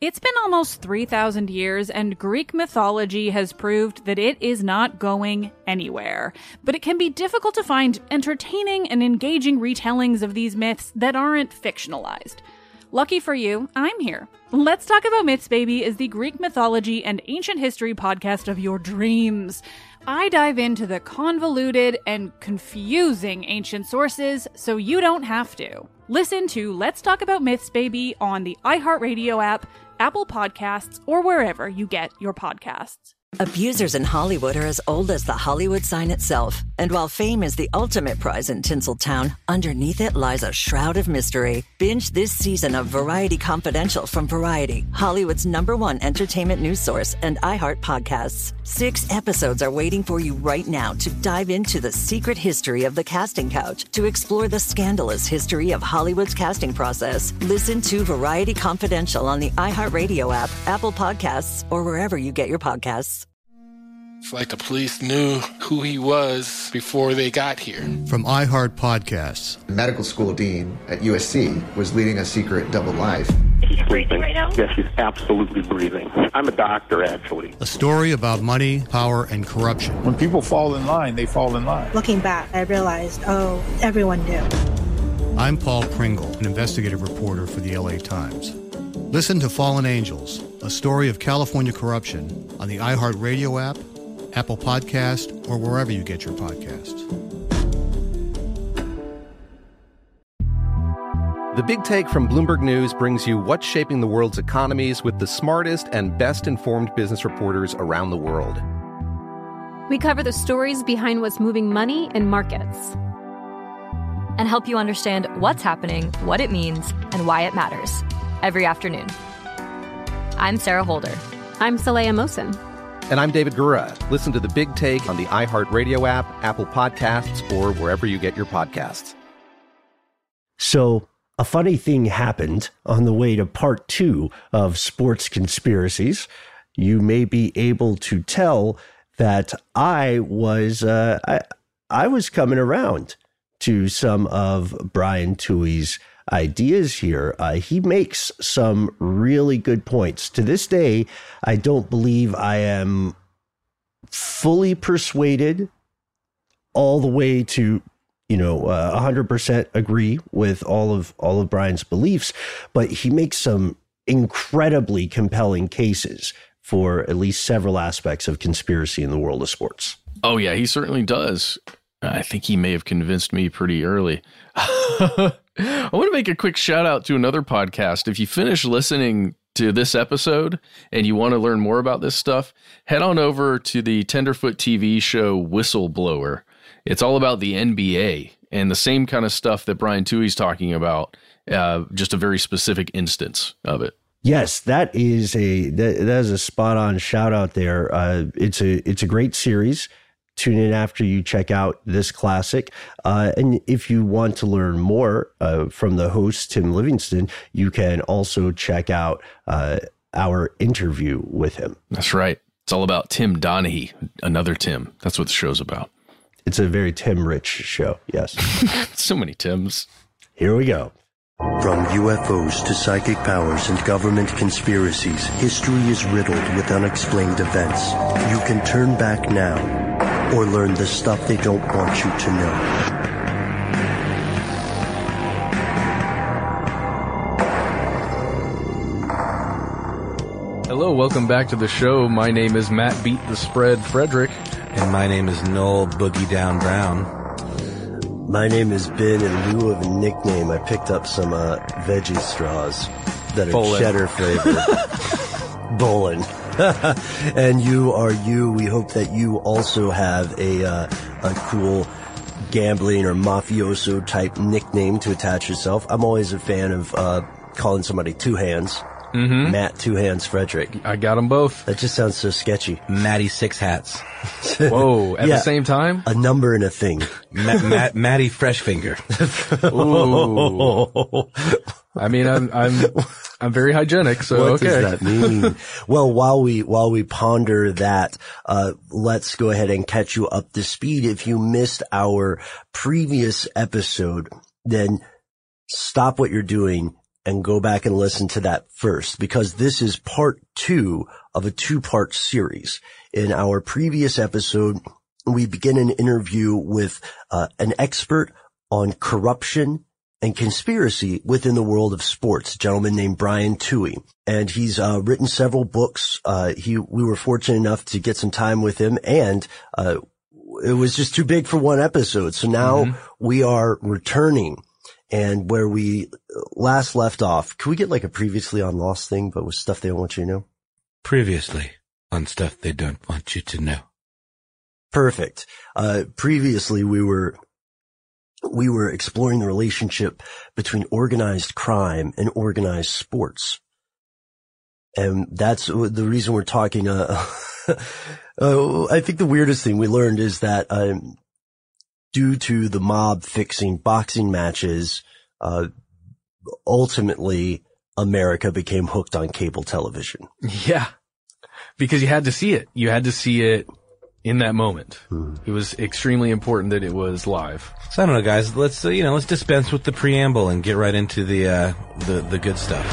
It's been almost 3,000 years, and Greek mythology has proved that it is not going anywhere. But it can be difficult to find entertaining and engaging retellings of these myths that aren't fictionalized. Lucky for you, I'm here. Let's Talk About Myths, Baby is the Greek mythology and ancient history podcast of your dreams. I dive into the convoluted and confusing ancient sources so you don't have to. Listen to Let's Talk About Myths, Baby on the iHeartRadio app, Apple Podcasts, or wherever you get your podcasts. Abusers in Hollywood are as old as the Hollywood sign itself. And while fame is the ultimate prize in Tinseltown, underneath it lies a shroud of mystery. Binge this season of Variety Confidential from Variety, Hollywood's #1 entertainment news source, and iHeart Podcasts. 6 episodes are waiting for you right now to dive into the secret history of the casting couch, to explore the scandalous history of Hollywood's casting process. Listen to Variety Confidential on the iHeartRadio app, Apple Podcasts, or wherever you get your podcasts. It's like the police knew who he was before they got here. From iHeart Podcasts. The medical school dean at USC was leading a secret double life. She's breathing right now? Yes, she's absolutely breathing. I'm a doctor, actually. A story about money, power, and corruption. When people fall in line, they fall in line. Looking back, I realized, everyone knew. I'm Paul Pringle, an investigative reporter for the LA Times. Listen to Fallen Angels, a story of California corruption on the iHeartRadio app, Apple Podcast, or wherever you get your podcasts. The Big Take from Bloomberg News brings you what's shaping the world's economies with the smartest and best-informed business reporters around the world. We cover the stories behind what's moving money and markets, and help you understand what's happening, what it means, and why it matters every afternoon. I'm Sarah Holder. I'm Saleha Mohsin. And I'm David Gura. Listen to The Big Take on the iHeartRadio app, Apple Podcasts, or wherever you get your podcasts. So a funny thing happened on the way to part 2 of Sports Conspiracies. You may be able to tell that I was coming around to some of Brian Tuohy's ideas here. He makes some really good points. To this day, I don't believe I am fully persuaded all the way to 100% agree with all of Brian's beliefs, but he makes some incredibly compelling cases for at least several aspects of conspiracy in the world of sports. Oh yeah, he certainly does. I think he may have convinced me pretty early. I want to make a quick shout out to another podcast. If you finish listening to this episode and you want to learn more about this stuff, head on over to the Tenderfoot TV show Whistleblower. It's all about the NBA and the same kind of stuff that Brian Tuohy's talking about, just a very specific instance of it. Yes, that is a spot on shout out there. It's a great series. Tune in after you check out this classic. And if you want to learn more from the host, Tim Livingston, you can also check out our interview with him. That's right. It's all about Tim Donaghy, another Tim. That's what the show's about. It's a very Tim-rich show, yes. So many Tims. Here we go. From UFOs to psychic powers and government conspiracies, history is riddled with unexplained events. You can turn back now or learn the stuff they don't want you to know. Hello, welcome back to the show. My name is Matt Beat the Spread Frederick. And my name is Noel Boogie Down Brown. My name is Ben. In lieu of a nickname, I picked up some veggie straws that are Bolin. cheddar flavored. Bolin. And you are you. We hope that you also have a cool gambling or mafioso type nickname to attach yourself. I'm always a fan of calling somebody Two Hands. Mm-hmm. Matt Two Hands Frederick. I got them both. That just sounds so sketchy. Matty Six Hats. Whoa, at the same time? A number and a thing. Matty Fresh Finger. Ooh. I mean, I'm very hygienic, so what okay. What does that mean? Well, while we ponder that, let's go ahead and catch you up to speed. If you missed our previous episode, then stop what you're doing and go back and listen to that first, because this is part 2 of a 2-part series. In our previous episode, we begin an interview with an expert on corruption and conspiracy within the world of sports, a gentleman named Brian Tuohy. And he's written several books. We were fortunate enough to get some time with him, and it was just too big for one episode. So now we are returning, and where we last left off, can we get like a previously on Lost thing, but with stuff they don't want you to know? Previously on stuff they don't want you to know. Perfect. Previously we were exploring the relationship between organized crime and organized sports. And that's the reason we're talking, I think the weirdest thing we learned is that, due to the mob fixing boxing matches, ultimately America became hooked on cable television. Yeah. Because you had to see it. You had to see it in that moment. It was extremely important that it was live. So I don't know, guys. Let's dispense with the preamble and get right into the good stuff.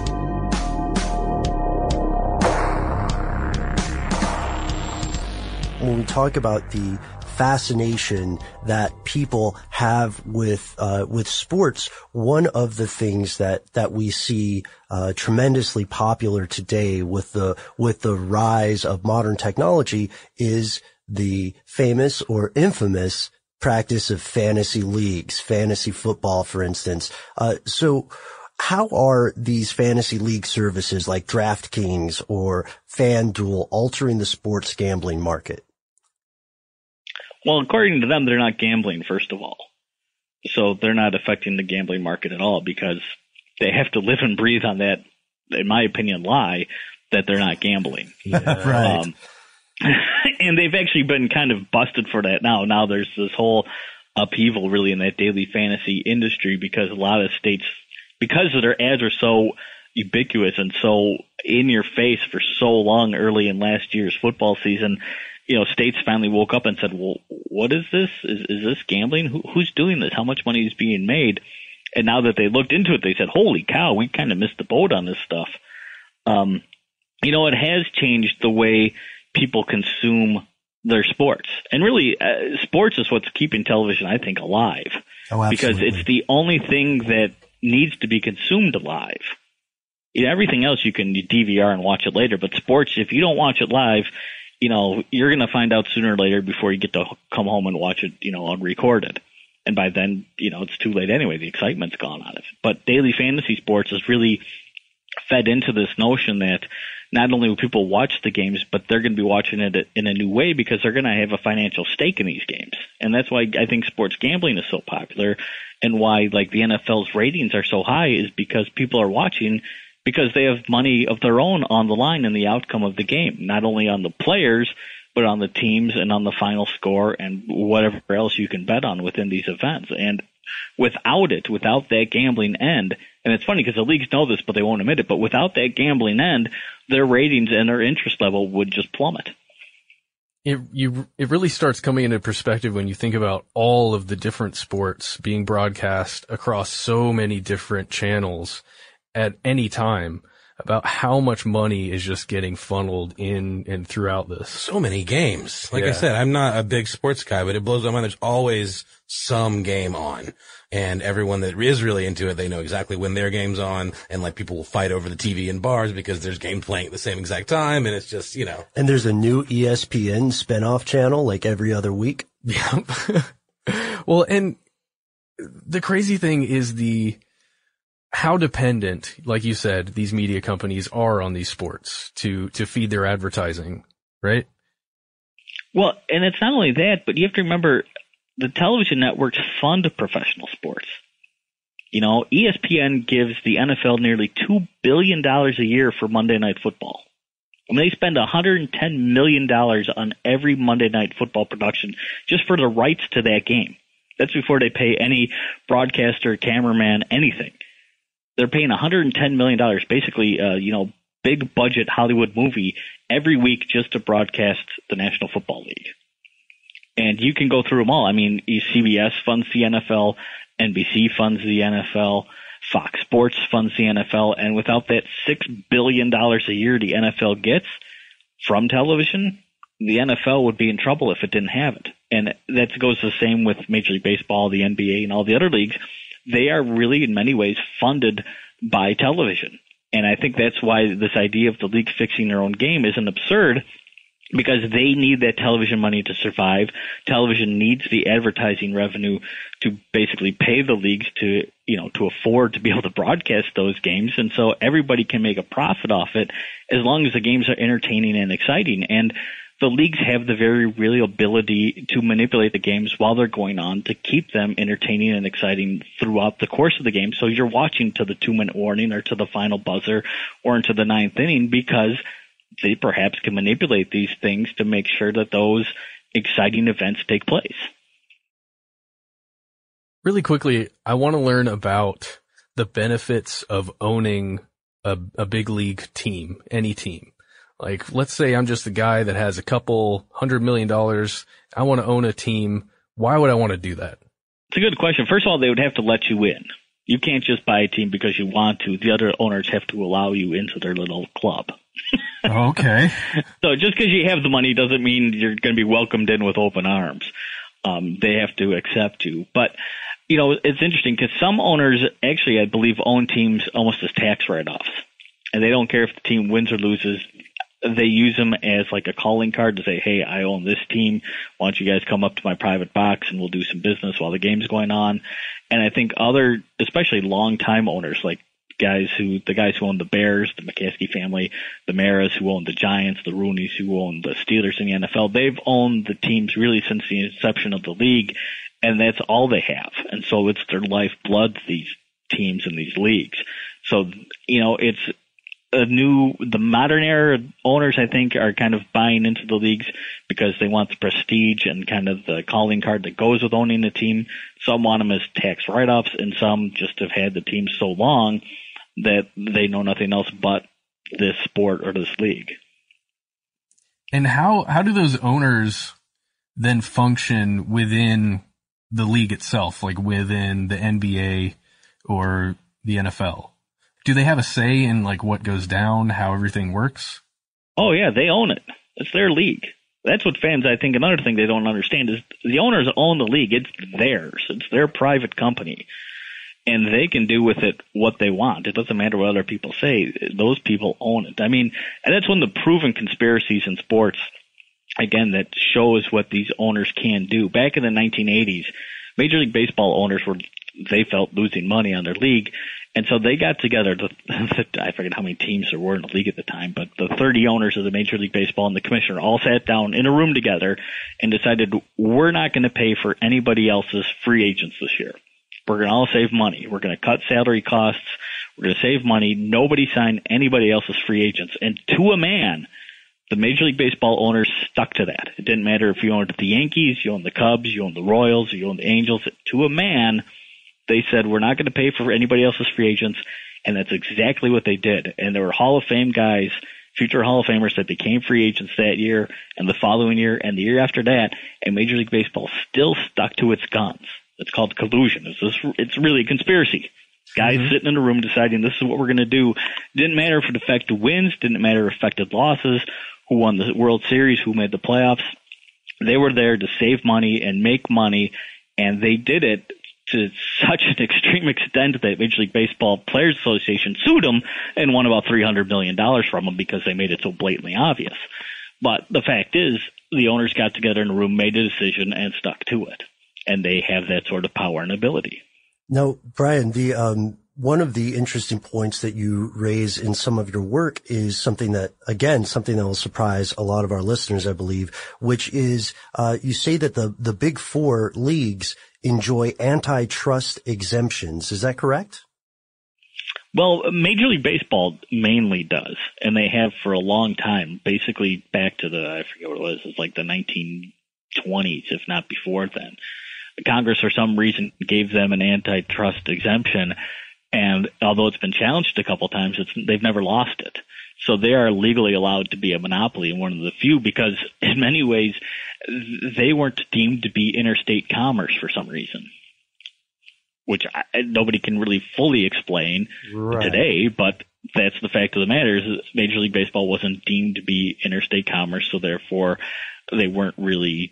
When we talk about the fascination that people have with sports, one of the things that we see tremendously popular today with the rise of modern technology is the famous or infamous practice of fantasy leagues, fantasy football, for instance. So how are these fantasy league services like DraftKings or FanDuel altering the sports gambling market? Well, according to them, they're not gambling, first of all. So they're not affecting the gambling market at all because they have to live and breathe on that, in my opinion, lie that they're not gambling. Yeah. Right. And they've actually been kind of busted for that now. Now there's this whole upheaval really in that daily fantasy industry because a lot of states, because their ads are so ubiquitous and so in your face for so long early in last year's football season, states finally woke up and said, well, what is this? Is this gambling? Who's doing this? How much money is being made? And now that they looked into it, they said, holy cow, we kind of missed the boat on this stuff. It has changed the way people consume their sports. And really, sports is what's keeping television, I think, alive. Oh, absolutely. Because it's the only thing that needs to be consumed live. Everything else you can DVR and watch it later. But sports, if you don't watch it live, you're going to find out sooner or later before you get to come home and watch it, unrecorded. And by then, it's too late anyway. The excitement's gone out of it. But daily fantasy sports has really fed into this notion that not only will people watch the games, but they're going to be watching it in a new way because they're going to have a financial stake in these games. And that's why I think sports gambling is so popular and why like the NFL's ratings are so high is because people are watching because they have money of their own on the line in the outcome of the game, not only on the players, but on the teams and on the final score and whatever else you can bet on within these events. And without that gambling end, and it's funny because the leagues know this, but they won't admit it, but without that gambling end, their ratings and their interest level would just plummet. It really starts coming into perspective when you think about all of the different sports being broadcast across so many different channels at any time, about how much money is just getting funneled in and throughout this. So many games. Like I said, I'm not a big sports guy, but it blows my mind. There's always some game on. And everyone that is really into it, they know exactly when their game's on. And like people will fight over the TV in bars because there's games playing at the same exact time. And it's just, And there's a new ESPN spinoff channel like every other week. Yeah. Well, and the crazy thing is how dependent, like you said, these media companies are on these sports to feed their advertising, right? Well, and it's not only that, but you have to remember the television networks fund professional sports. ESPN gives the NFL nearly $2 billion a year for Monday Night Football. I mean, they spend $110 million on every Monday Night Football production just for the rights to that game. That's before they pay any broadcaster, cameraman, anything. They're paying $110 million, basically, big budget Hollywood movie every week just to broadcast the National Football League. And you can go through them all. I mean, CBS funds the NFL, NBC funds the NFL, Fox Sports funds the NFL, and without that $6 billion a year the NFL gets from television, the NFL would be in trouble if it didn't have it. And that goes the same with Major League Baseball, the NBA, and all the other leagues. They are really, in many ways, funded by television. And I think that's why this idea of the league fixing their own game isn't absurd, because they need that television money to survive. Television needs the advertising revenue to basically pay the leagues to afford to be able to broadcast those games. And so everybody can make a profit off it as long as the games are entertaining and exciting. And the leagues have the very real ability to manipulate the games while they're going on to keep them entertaining and exciting throughout the course of the game. So you're watching to the 2-minute warning or to the final buzzer or into the 9th inning, because they perhaps can manipulate these things to make sure that those exciting events take place. Really quickly, I want to learn about the benefits of owning a big league team, any team. Like, let's say I'm just a guy that has a couple $100 million. I want to own a team. Why would I want to do that? It's a good question. First of all, they would have to let you in. You can't just buy a team because you want to. The other owners have to allow you into their little club. Okay. So just because you have the money doesn't mean you're going to be welcomed in with open arms. They have to accept you. But, it's interesting because some owners actually, I believe, own teams almost as tax write-offs. And they don't care if the team wins or loses. They use them as like a calling card to say, hey, I own this team. Why don't you guys come up to my private box and we'll do some business while the game's going on. And I think other, especially long-time owners, like the guys who own the Bears, the McCaskey family, the Maras who own the Giants, the Rooneys who own the Steelers in the NFL, they've owned the teams really since the inception of the league, and that's all they have. And so it's their lifeblood, these teams and these leagues. So, it's the modern era owners, I think, are kind of buying into the leagues because they want the prestige and kind of the calling card that goes with owning the team. Some want them as tax write-offs, and some just have had the team so long that they know nothing else but this sport or this league. And how do those owners then function within the league itself, like within the NBA or the NFL? Do they have a say in like what goes down, how everything works? Oh yeah, they own it. It's their league. That's what fans, I think, another thing they don't understand is the owners own the league. It's theirs. It's their private company. And they can do with it what they want. It doesn't matter what other people say. Those people own it. I mean, and that's one of the proven conspiracies in sports, again, that shows what these owners can do. Back in the 1980s, Major League Baseball owners they felt losing money on their league. And so they got together, I forget how many teams there were in the league at the time, but the 30 owners of the Major League Baseball and the commissioner all sat down in a room together and decided, we're not going to pay for anybody else's free agents this year. We're going to all save money. We're going to cut salary costs. We're going to save money. Nobody signed anybody else's free agents. And to a man, the Major League Baseball owners stuck to that. It didn't matter if you owned the Yankees, you owned the Cubs, you owned the Royals, you owned the Angels. To a man, they said, we're not going to pay for anybody else's free agents, and that's exactly what they did. And there were Hall of Fame guys, future Hall of Famers, that became free agents that year and the following year and the year after that, and Major League Baseball still stuck to its guns. It's called collusion. It's really a conspiracy. Guys sitting in a room deciding this is what we're going to do. Didn't matter if it affected wins, didn't matter if it affected losses, who won the World Series, who made the playoffs. They were there to save money and make money, and they did it to such an extreme extent that Major League Baseball Players Association sued them and won about $300 million from them because they made it so blatantly obvious. But the fact is, the owners got together in a room, made a decision, and stuck to it. And they have that sort of power and ability. Now, Brian, one of the interesting points that you raise in some of your work is something that will surprise a lot of our listeners, I believe, which is you say that the big four leagues enjoy antitrust exemptions. Is that correct? Well, Major League Baseball mainly does, and they have for a long time, basically back to I forget what it was, it's like the 1920s, if not before then. Congress, for some reason, gave them an antitrust exemption, and although it's been challenged a couple times, they've never lost it. So they are legally allowed to be a monopoly, and one of the few, because in many ways they weren't deemed to be interstate commerce for some reason. which nobody can really fully explain today, but that's the fact of the matter, is Major League Baseball wasn't deemed to be interstate commerce, so therefore they weren't really,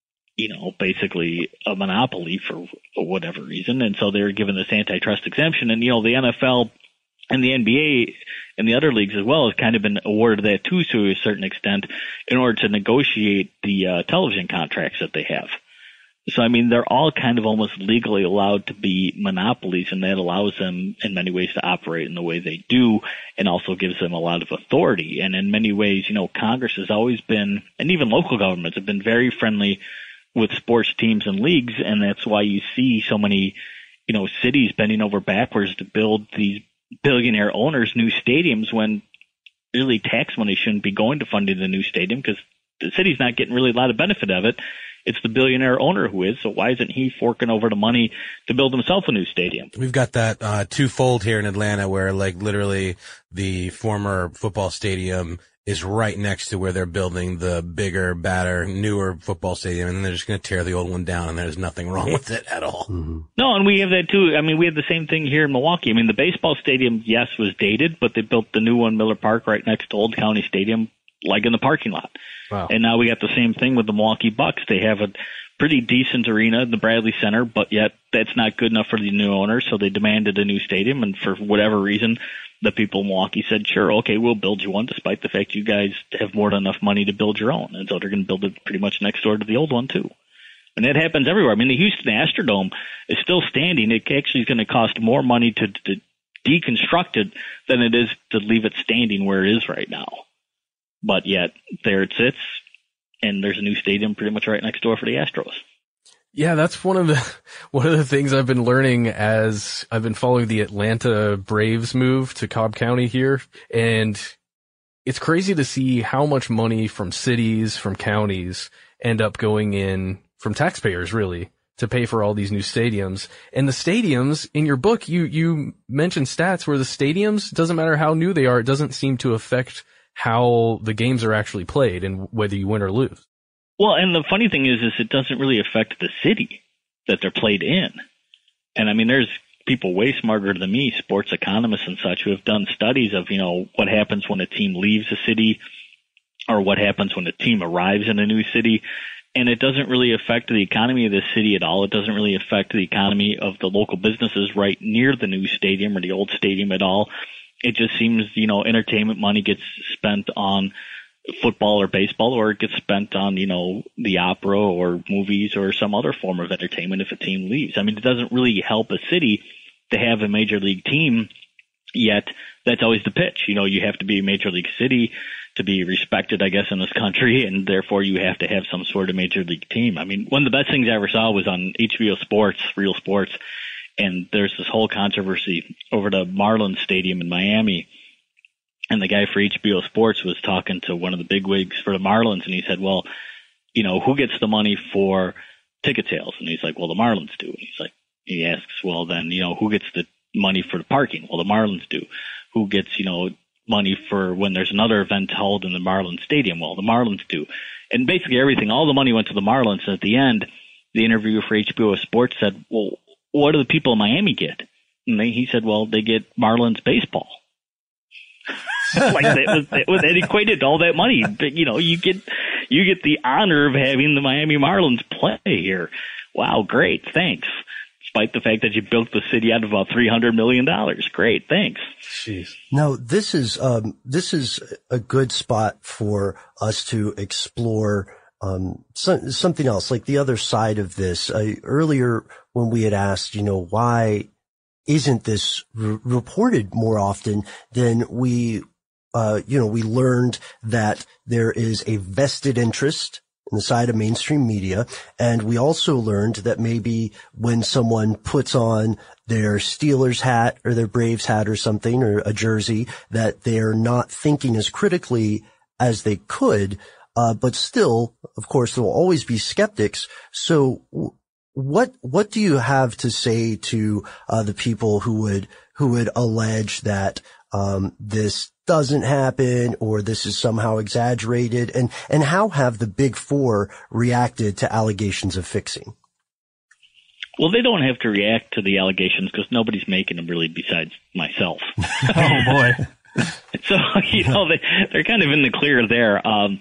basically a monopoly for whatever reason, and so they were given this antitrust exemption. And, the NFL and the NBA and the other leagues as well has kind of been awarded that too, to a certain extent, in order to negotiate the television contracts that they have. So, they're all kind of almost legally allowed to be monopolies, and that allows them in many ways to operate in the way they do, and also gives them a lot of authority. And in many ways, Congress has always been, and even local governments have been, very friendly with sports teams and leagues, and that's why you see so many, cities bending over backwards to build these billionaire owners new stadiums, when really tax money shouldn't be going to funding the new stadium, because the city's not getting really a lot of benefit of it. It's the billionaire owner who is. So why isn't he forking over the money to build himself a new stadium? We've got that twofold here in Atlanta, where literally the former football stadium is right next to where they're building the bigger, badder, newer football stadium, and they're just going to tear the old one down, and there's nothing wrong with it at all. Mm-hmm. No, and we have that too. We have the same thing here in Milwaukee. The baseball stadium, yes, was dated, but they built the new one, Miller Park, right next to Old County Stadium, like in the parking lot. Wow. And now we got the same thing with the Milwaukee Bucks. They have a pretty decent arena in the Bradley Center, but yet that's not good enough for the new owner, so they demanded a new stadium, and for whatever reason, the people in Milwaukee said, sure, okay, we'll build you one, despite the fact you guys have more than enough money to build your own. And so they're going to build it pretty much next door to the old one, too. And that happens everywhere. The Houston Astrodome is still standing. It actually is going to cost more money to deconstruct it than it is to leave it standing where it is right now. But yet, there it sits, and there's a new stadium pretty much right next door for the Astros. Yeah, that's one of the things I've been learning as I've been following the Atlanta Braves move to Cobb County here. And it's crazy to see how much money from cities, from counties, end up going in from taxpayers, really, to pay for all these new stadiums. And the stadiums, in your book, you mentioned stats where the stadiums, doesn't matter how new they are, it doesn't seem to affect how the games are actually played and whether you win or lose. Well, and the funny thing is it doesn't really affect the city that they're played in. And there's people way smarter than me, sports economists and such, who have done studies of, what happens when a team leaves a city, or what happens when a team arrives in a new city. And it doesn't really affect the economy of the city at all. It doesn't really affect the economy of the local businesses right near the new stadium or the old stadium at all. It just seems, entertainment money gets spent on football or baseball, or it gets spent on, the opera or movies or some other form of entertainment if a team leaves. It doesn't really help a city to have a major league team, yet that's always the pitch. You have to be a major league city to be respected, I guess, in this country, and therefore you have to have some sort of major league team. One of the best things I ever saw was on HBO Sports, Real Sports, and there's this whole controversy over the Marlins Stadium in Miami. And the guy for HBO Sports was talking to one of the bigwigs for the Marlins, and he said, well, who gets the money for ticket sales? And he's like, well, the Marlins do. And he asks, well, then, who gets the money for the parking? Well, the Marlins do. Who gets, money for when there's another event held in the Marlins Stadium? Well, the Marlins do. And basically everything, all the money went to the Marlins. And at the end, the interviewer for HBO Sports said, well, what do the people in Miami get? And he said, well, they get Marlins baseball. That equated to all that money. But, you get the honor of having the Miami Marlins play here. Wow, great, thanks. Despite the fact that you built the city out of about $300 million. Great, thanks. Jeez. Now, this is a good spot for us to explore something else, like the other side of this. Earlier, when we had asked, why isn't this reported more often, then we learned that there is a vested interest in the side of mainstream media. And we also learned that maybe when someone puts on their Steelers hat or their Braves hat or something, or a jersey, that they're not thinking as critically as they could. But still, of course, there will always be skeptics. So what do you have to say to the people who would allege that this doesn't happen, or this is somehow exaggerated, and how have the Big Four reacted to allegations of fixing? Well, they don't have to react to the allegations because nobody's making them really besides myself. Oh, boy. So, they're kind of in the clear there.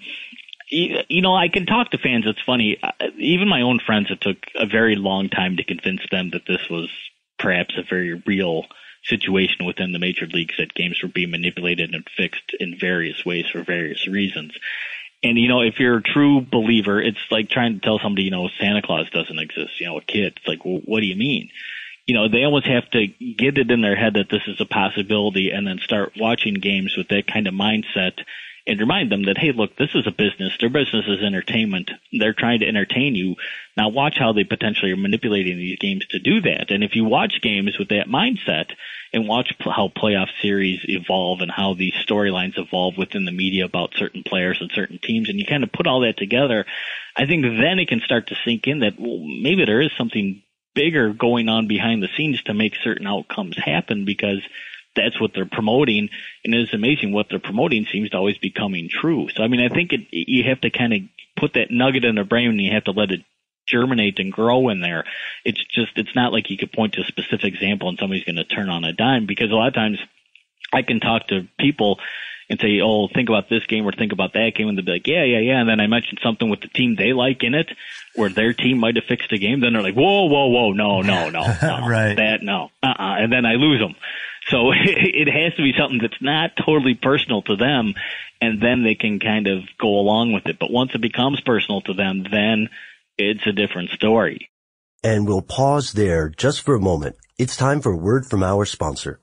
I can talk to fans. It's funny. Even my own friends, it took a very long time to convince them that this was perhaps a very real situation within the major leagues, that games were being manipulated and fixed in various ways for various reasons. And, if you're a true believer, it's like trying to tell somebody, Santa Claus doesn't exist, a kid. It's like, well, what do you mean? They almost have to get it in their head that this is a possibility and then start watching games with that kind of mindset and remind them that, hey, look, this is a business. Their business is entertainment. They're trying to entertain you. Now watch how they potentially are manipulating these games to do that. And if you watch games with that mindset and watch how playoff series evolve and how these storylines evolve within the media about certain players and certain teams, and you kind of put all that together, I think then it can start to sink in that, well, maybe there is something bigger going on behind the scenes to make certain outcomes happen, because that's what they're promoting, and it's amazing what they're promoting seems to always be coming true. So, I think you have to kind of put that nugget in their brain, and you have to let it germinate and grow in there. It's not like you could point to a specific example and somebody's going to turn on a dime, because a lot of times I can talk to people and say, oh, think about this game or think about that game, and they'll be like, yeah. And then I mention something with the team they like in it, where their team might have fixed a game. Then they're like, whoa, no, right. That, no, and then I lose them. So it has to be something that's not totally personal to them, and then they can kind of go along with it. But once it becomes personal to them, then it's a different story. And we'll pause there just for a moment. It's time for a word from our sponsor.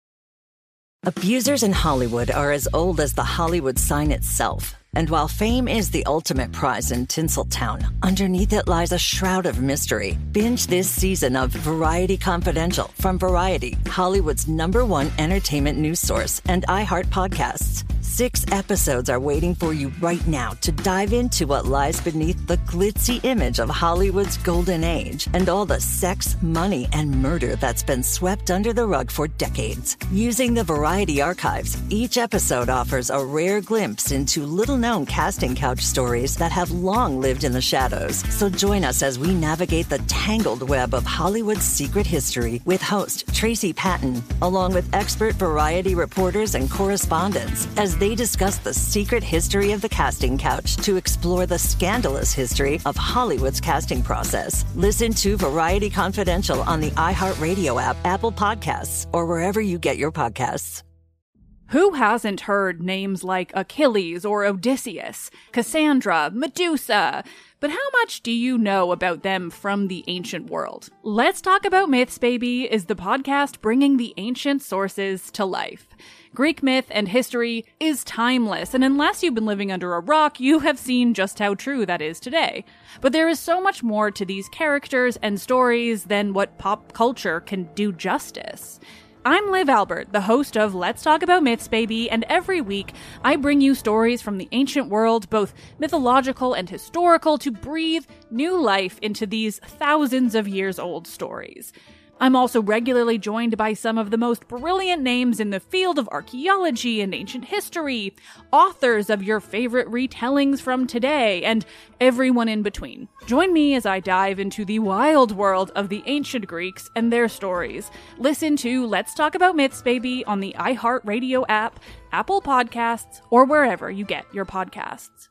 Abusers in Hollywood are as old as the Hollywood sign itself. And while fame is the ultimate prize in Tinseltown, underneath it lies a shroud of mystery. Binge this season of Variety Confidential from Variety, Hollywood's #1 entertainment news source, and iHeart Podcasts. 6 episodes are waiting for you right now to dive into what lies beneath the glitzy image of Hollywood's golden age and all the sex, money, and murder that's been swept under the rug for decades. Using the Variety archives, each episode offers a rare glimpse into little-known casting couch stories that have long lived in the shadows. So join us as we navigate the tangled web of Hollywood's secret history with host Tracy Patton, along with expert Variety reporters and correspondents, as they discuss the secret history of the casting couch to explore the scandalous history of Hollywood's casting process. Listen to Variety Confidential on the iHeartRadio app, Apple Podcasts, or wherever you get your podcasts. Who hasn't heard names like Achilles or Odysseus, Cassandra, Medusa? But how much do you know about them from the ancient world? Let's Talk About Myths, Baby is the podcast bringing the ancient sources to life. Greek myth and history is timeless, and unless you've been living under a rock, you have seen just how true that is today. But there is so much more to these characters and stories than what pop culture can do justice. I'm Liv Albert, the host of Let's Talk About Myths, Baby, and every week I bring you stories from the ancient world, both mythological and historical, to breathe new life into these thousands of years old stories. I'm also regularly joined by some of the most brilliant names in the field of archaeology and ancient history, authors of your favorite retellings from today, and everyone in between. Join me as I dive into the wild world of the ancient Greeks and their stories. Listen to Let's Talk About Myths, Baby on the iHeartRadio app, Apple Podcasts, or wherever you get your podcasts.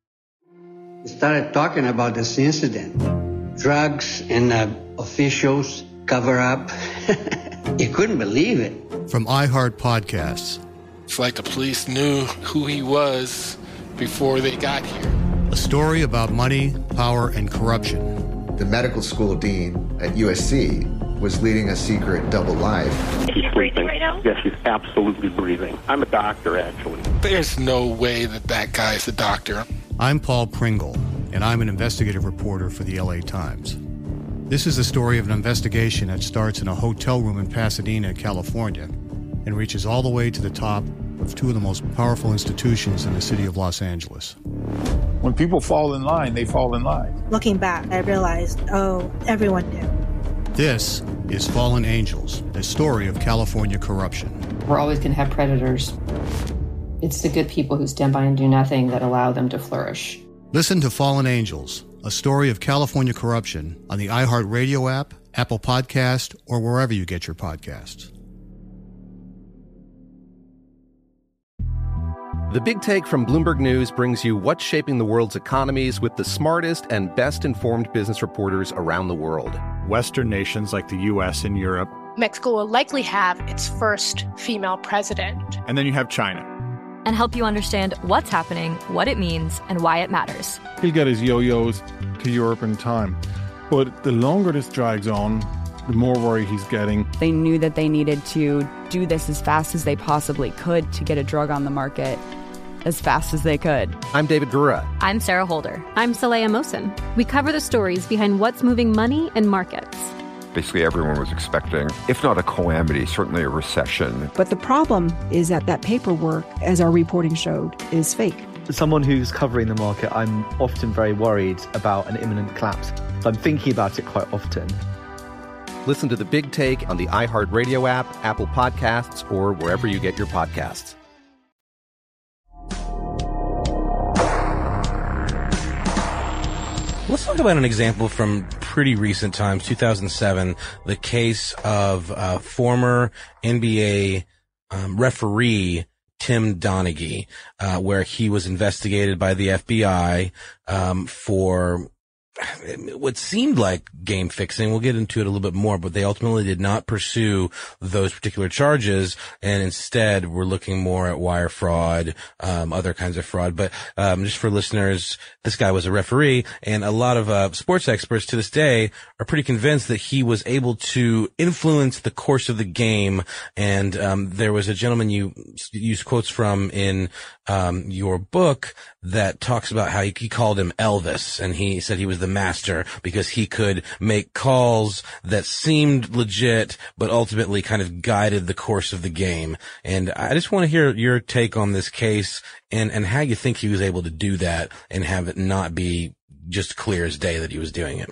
We started talking about this incident. Drugs and officials cover up. You couldn't believe it. From iHeart Podcasts. It's like the police knew who he was before they got here. A story about money, power, and corruption. The medical school dean at USC was leading a secret double life. She's sleeping right now? Yes, she's absolutely breathing. I'm a doctor, actually. There's no way that guy's a doctor. I'm Paul Pringle, and I'm an investigative reporter for the LA Times. This is the story of an investigation that starts in a hotel room in Pasadena, California, and reaches all the way to the top of 2 of the most powerful institutions in the city of Los Angeles. When people fall in line, they fall in line. Looking back, I realized, everyone knew. This is Fallen Angels, a story of California corruption. We're always going to have predators. It's the good people who stand by and do nothing that allow them to flourish. Listen to Fallen Angels, a story of California corruption on the iHeartRadio app, Apple Podcast, or wherever you get your podcasts. The Big Take from Bloomberg News brings you what's shaping the world's economies with the smartest and best-informed business reporters around the world. Western nations like the U.S. and Europe. Mexico will likely have its first female president. And then you have China. And help you understand what's happening, what it means, and why it matters. He'll get his yo-yos to Europe in time. But the longer this drags on, the more worry he's getting. They knew that they needed to do this as fast as they possibly could to get a drug on the market as fast as they could. I'm David Gura. I'm Sarah Holder. I'm Saleha Mohsen. We cover the stories behind what's moving money and markets. Basically, everyone was expecting, if not a calamity, certainly a recession. But the problem is that paperwork, as our reporting showed, is fake. As someone who's covering the market, I'm often very worried about an imminent collapse. I'm thinking about it quite often. Listen to The Big Take on the iHeartRadio app, Apple Podcasts, or wherever you get your podcasts. Let's talk about an example from pretty recent times, 2007, the case of former NBA referee Tim Donaghy, where he was investigated by the FBI for what seemed like game fixing. We'll get into it a little bit more, but they ultimately did not pursue those particular charges, and instead were looking more at wire fraud, other kinds of fraud. But just for listeners, this guy was a referee, and a lot of sports experts to this day are pretty convinced that he was able to influence the course of the game. And there was a gentleman you used quotes from in your book that talks about how he called him Elvis, and he said he was the master because he could make calls that seemed legit but ultimately kind of guided the course of the game. And I just want to hear your take on this case and how you think he was able to do that and have it not be just clear as day that he was doing it.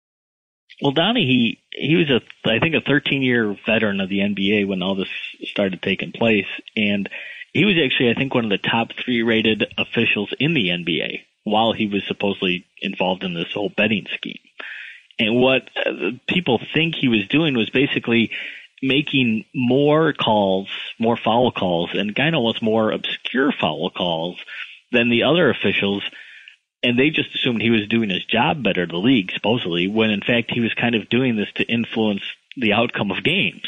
Well, Donaghy, he was I think a 13-year veteran of the NBA when all this started taking place, and he was actually, I think, one of the top 3 rated officials in the NBA while he was supposedly involved in this whole betting scheme. And what people think he was doing was basically making more calls, more foul calls, and kind of almost more obscure foul calls than the other officials. And they just assumed he was doing his job better, the league, supposedly, when in fact he was kind of doing this to influence the outcome of games.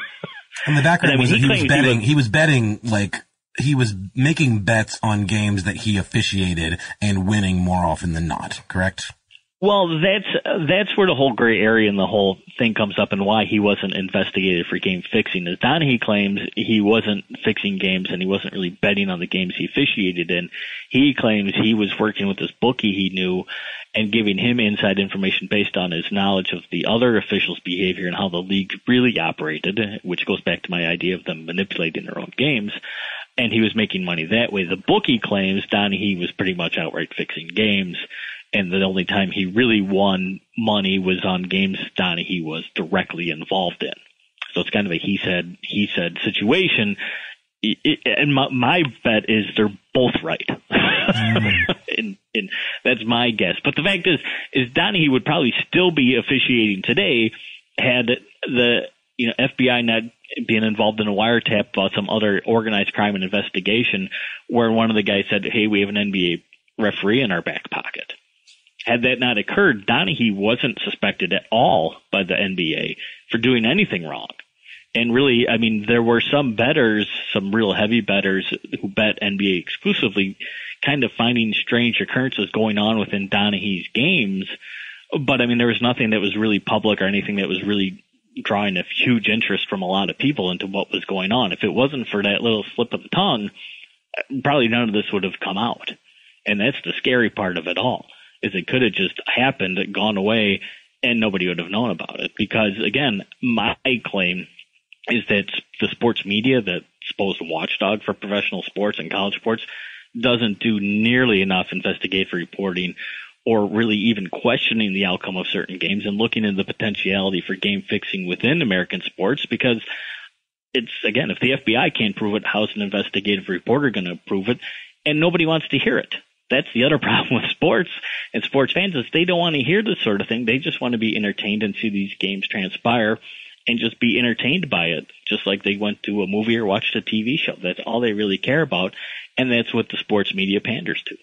And the background was that he was betting like he was making bets on games that he officiated and winning more often than not, correct? Well, that's where the whole gray area and the whole thing comes up, and why he wasn't investigated for game fixing. As Donaghy claims he wasn't fixing games and he wasn't really betting on the games he officiated in. He claims he was working with this bookie he knew and giving him inside information based on his knowledge of the other officials' behavior and how the league really operated, which goes back to my idea of them manipulating their own games. And he was making money that way. The bookie claims Donaghy was pretty much outright fixing games, and the only time he really won money was on games Donaghy was directly involved in. So it's kind of a he said situation. And my bet is they're both right. and that's my guess. But the fact is Donaghy would probably still be officiating today had the FBI not being involved in a wiretap about some other organized crime and investigation where one of the guys said, hey, we have an NBA referee in our back pocket. Had that not occurred, Donaghy wasn't suspected at all by the NBA for doing anything wrong. And really, I mean, there were some bettors, some real heavy bettors who bet NBA exclusively, kind of finding strange occurrences going on within Donaghy's games. But, I mean, there was nothing that was really public or anything that was really drawing a huge interest from a lot of people into what was going on. If it wasn't for that little slip of the tongue, probably none of this would have come out. And that's the scary part of it all, is it could have just happened, gone away, and nobody would have known about it. Because, again, my claim is that the sports media, that supposed watchdog for professional sports and college sports, doesn't do nearly enough investigative reporting or really even questioning the outcome of certain games and looking into the potentiality for game fixing within American sports. Because it's, again, if the FBI can't prove it, how's an investigative reporter going to prove it? And nobody wants to hear it. that's the other problem with sports and sports fans is they don't want to hear this sort of thing. They just want to be entertained and see these games transpire and just be entertained by it, just like they went to a movie or watched a TV show. That's all they really care about, and that's what the sports media panders to.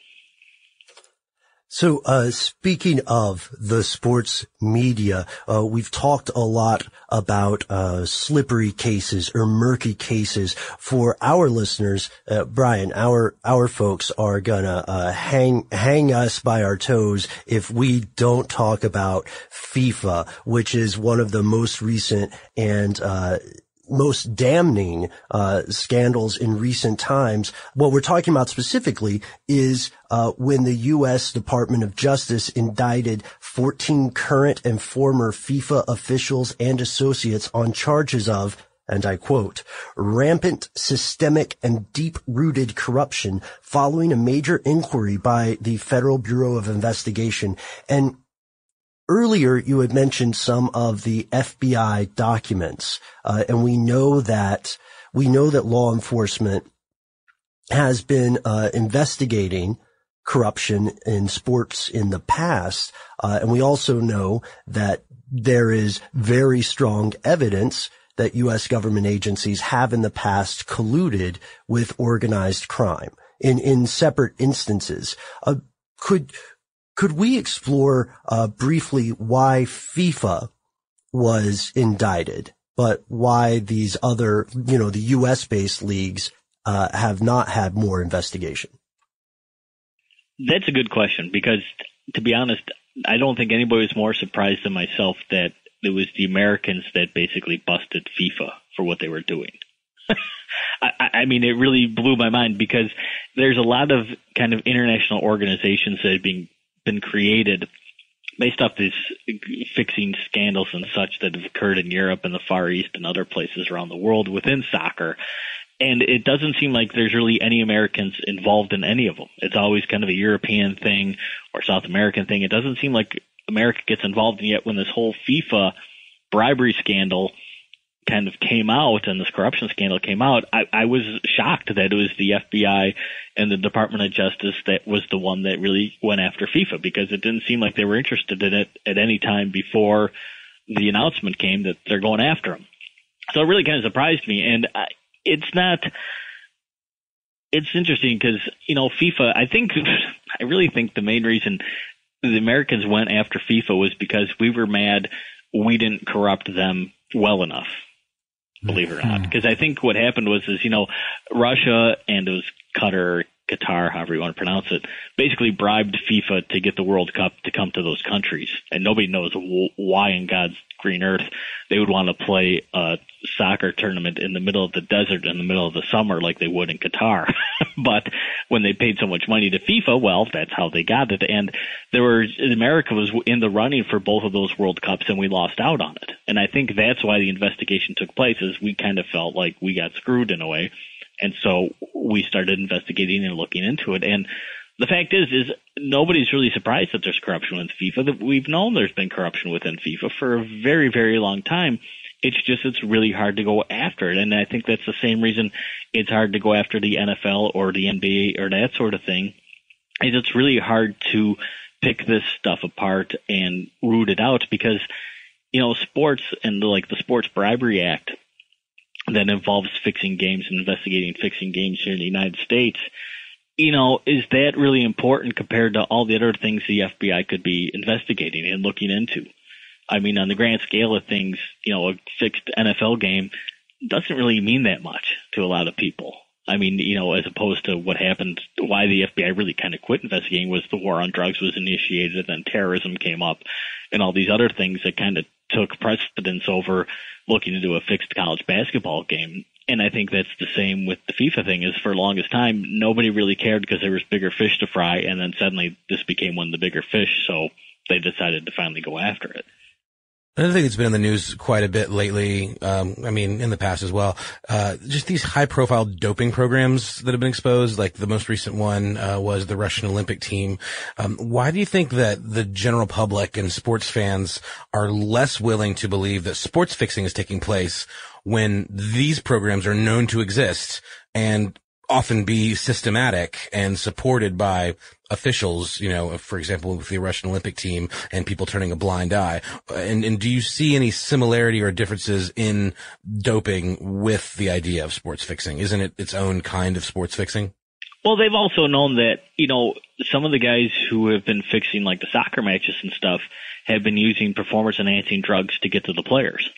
So, speaking of the sports media, we've talked a lot about, slippery cases or murky cases. For our listeners, Brian, our folks are gonna, hang us by our toes if we don't talk about FIFA, which is one of the most recent and, most damning scandals in recent times. What we're talking about specifically is when the U.S. Department of Justice indicted 14 current and former FIFA officials and associates on charges of, and I quote, rampant, systemic, and deep-rooted corruption following a major inquiry by the Federal Bureau of Investigation. And earlier, you had mentioned some of the FBI documents, and we know that law enforcement has been investigating corruption in sports in the past, and we also know that there is very strong evidence that U.S. government agencies have in the past colluded with organized crime in separate instances. Could we explore briefly why FIFA was indicted, but why these other, the U.S.-based leagues have not had more investigation? That's a good question because, to be honest, I don't think anybody was more surprised than myself that it was the Americans that basically busted FIFA for what they were doing. I mean, it really blew my mind because there's a lot of kind of international organizations that have been created based off these fixing scandals and such that have occurred in Europe and the Far East and other places around the world within soccer. And it doesn't seem like there's really any Americans involved in any of them. It's always kind of a European thing or South American thing. It doesn't seem like America gets involved. And yet when this whole FIFA bribery scandal kind of came out and this corruption scandal came out, I was shocked that it was the FBI and the Department of Justice that was the one that really went after FIFA because it didn't seem like they were interested in it at any time before the announcement came that they're going after them. So it really kind of surprised me. And it's interesting because, FIFA, I really think the main reason the Americans went after FIFA was because we were mad we didn't corrupt them well enough. Believe it or not, because I think what happened was Russia and it was Qatar, however you want to pronounce it, basically bribed FIFA to get the World Cup to come to those countries, and nobody knows why in God's green earth they would want to play a soccer tournament in the middle of the desert in the middle of the summer like they would in Qatar. But when they paid so much money to FIFA, well, that's how they got it. And America was in the running for both of those World Cups, and we lost out on it. And I think that's why the investigation took place, is we kind of felt like we got screwed in a way. And so we started investigating and looking into it. And the fact is nobody's really surprised that there's corruption with FIFA. We've known there's been corruption within FIFA for a very, very long time. It's really hard to go after it. And I think that's the same reason it's hard to go after the NFL or the NBA or that sort of thing. It's really hard to pick this stuff apart and root it out because, sports and the Sports Bribery Act that involves fixing games and investigating fixing games here in the United States, is that really important compared to all the other things the FBI could be investigating and looking into? I mean, on the grand scale of things, a fixed NFL game doesn't really mean that much to a lot of people. I mean, as opposed to what happened, why the FBI really kind of quit investigating was the war on drugs was initiated, and then terrorism came up, and all these other things that kind of took precedence over looking into a fixed college basketball game. And I think that's the same with the FIFA thing, is for the longest time, nobody really cared because there was bigger fish to fry, and then suddenly this became one of the bigger fish, so they decided to finally go after it. Another thing that's been in the news quite a bit lately, in the past as well, just these high-profile doping programs that have been exposed. Like the most recent one was the Russian Olympic team. Why do you think that the general public and sports fans are less willing to believe that sports fixing is taking place when these programs are known to exist and often be systematic and supported by officials, for example, with the Russian Olympic team and people turning a blind eye. And do you see any similarity or differences in doping with the idea of sports fixing? Isn't it its own kind of sports fixing? Well, they've also known that, some of the guys who have been fixing like the soccer matches and stuff have been using performance enhancing drugs to get to the players.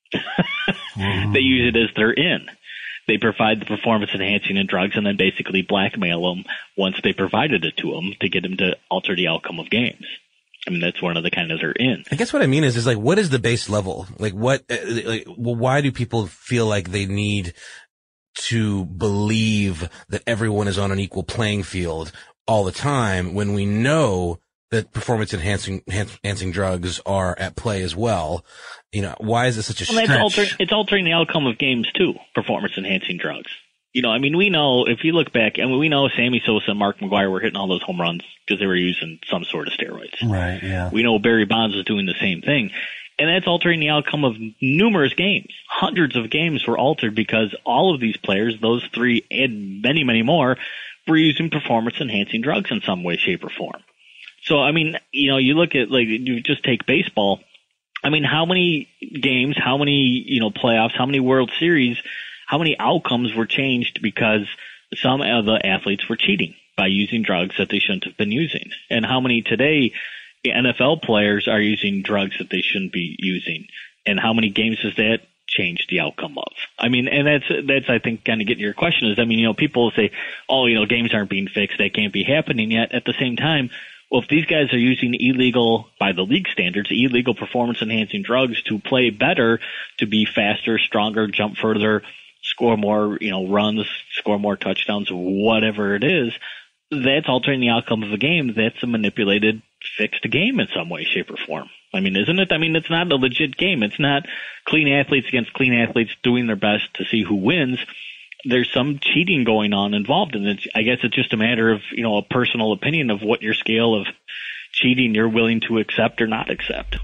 They use it as their in. They provide the performance enhancing and drugs and then basically blackmail them once they provided it to them to get them to alter the outcome of games. I mean, that's one of the kind of they're in. I guess what I mean is like, what is the base level? Like why do people feel like they need to believe that everyone is on an equal playing field all the time when we know that performance enhancing drugs are at play as well? Why is this such a stretch? It's altering the outcome of games too, performance enhancing drugs. We know, if you look back, we know Sammy Sosa and Mark McGwire were hitting all those home runs because they were using some sort of steroids. Right, yeah. We know Barry Bonds was doing the same thing. And that's altering the outcome of numerous games. Hundreds of games were altered because all of these players, those three and many, many more, were using performance enhancing drugs in some way, shape, or form. So, you look at, you just take baseball. How many games, how many, playoffs, how many World Series, how many outcomes were changed because some of the athletes were cheating by using drugs that they shouldn't have been using? And how many today NFL players are using drugs that they shouldn't be using? And how many games has that changed the outcome of? And that's I think kind of getting your question is, people say, games aren't being fixed, that can't be happening yet. At the same time, well, if these guys are using illegal, by the league standards, illegal performance-enhancing drugs to play better, to be faster, stronger, jump further, score more, runs, score more touchdowns, whatever it is, that's altering the outcome of a game. That's a manipulated, fixed game in some way, shape, or form. Isn't it? It's not a legit game. It's not clean athletes against clean athletes doing their best to see who wins. There's some cheating going on involved, and I guess it's just a matter of, a personal opinion of what your scale of cheating you're willing to accept or not accept.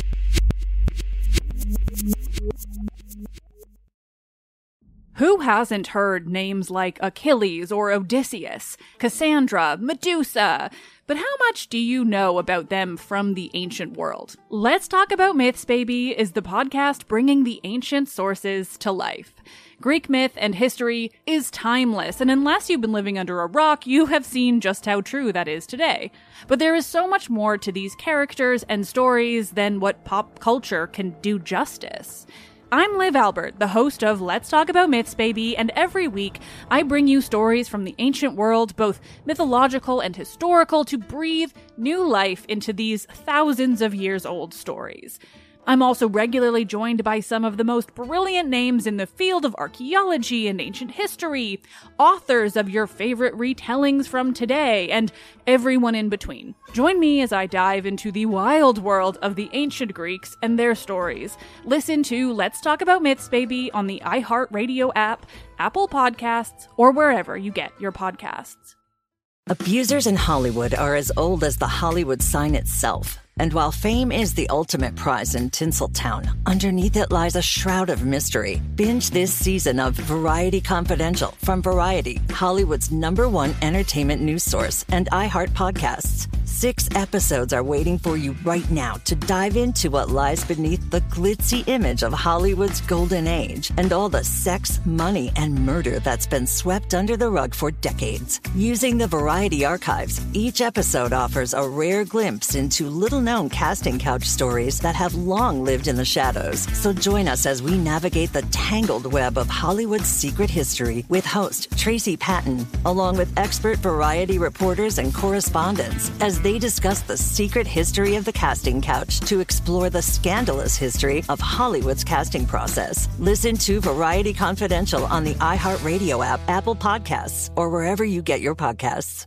Who hasn't heard names like Achilles or Odysseus, Cassandra, Medusa? But how much do you know about them from the ancient world? Let's Talk About Myths, Baby is the podcast bringing the ancient sources to life. Greek myth and history is timeless, and unless you've been living under a rock, you have seen just how true that is today. But there is so much more to these characters and stories than what pop culture can do justice. I'm Liv Albert, the host of Let's Talk About Myths, Baby, and every week I bring you stories from the ancient world, both mythological and historical, to breathe new life into these thousands of years old stories. I'm also regularly joined by some of the most brilliant names in the field of archaeology and ancient history, authors of your favorite retellings from today, and everyone in between. Join me as I dive into the wild world of the ancient Greeks and their stories. Listen to Let's Talk About Myths, Baby on the iHeartRadio app, Apple Podcasts, or wherever you get your podcasts. Abusers in Hollywood are as old as the Hollywood sign itself. And while fame is the ultimate prize in Tinseltown, underneath it lies a shroud of mystery. Binge this season of Variety Confidential from Variety, Hollywood's #1 entertainment news source, and iHeart Podcasts. 6 episodes are waiting for you right now to dive into what lies beneath the glitzy image of Hollywood's golden age and all the sex, money, and murder that's been swept under the rug for decades. Using the Variety archives, each episode offers a rare glimpse into little-known casting couch stories that have long lived in the shadows. So join us as we navigate the tangled web of Hollywood's secret history with host Tracy Patton, along with expert Variety reporters and correspondents, as they discuss the secret history of the casting couch to explore the scandalous history of Hollywood's casting process. Listen to Variety Confidential on the iHeartRadio app, Apple Podcasts, or wherever you get your podcasts.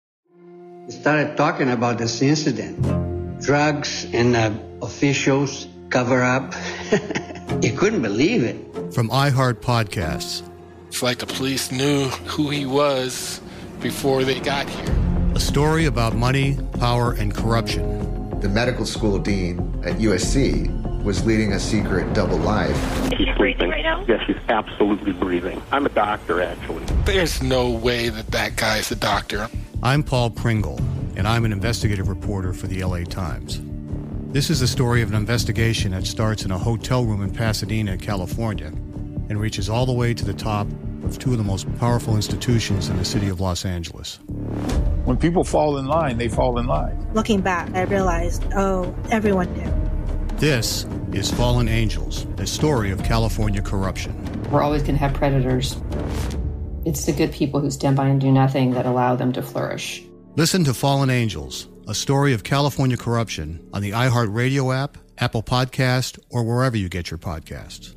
We started talking about this incident. Drugs and officials cover up. You couldn't believe it. From iHeart Podcasts. It's like the police knew who he was before they got here. A story about money, power, and corruption. The medical school dean at USC was leading a secret double life. He's breathing right now? Yes, he's absolutely breathing. I'm a doctor, actually. There's no way that guy's a doctor. I'm Paul Pringle, and I'm an investigative reporter for the LA Times. This is the story of an investigation that starts in a hotel room in Pasadena, California, and reaches all the way to the top of two of the most powerful institutions in the city of Los Angeles. When people fall in line, they fall in line. Looking back, I realized, everyone knew. This is Fallen Angels, the story of California corruption. We're always going to have predators. It's the good people who stand by and do nothing that allow them to flourish. Listen to Fallen Angels, a story of California corruption on the iHeart Radio app, Apple Podcast, or wherever you get your podcasts.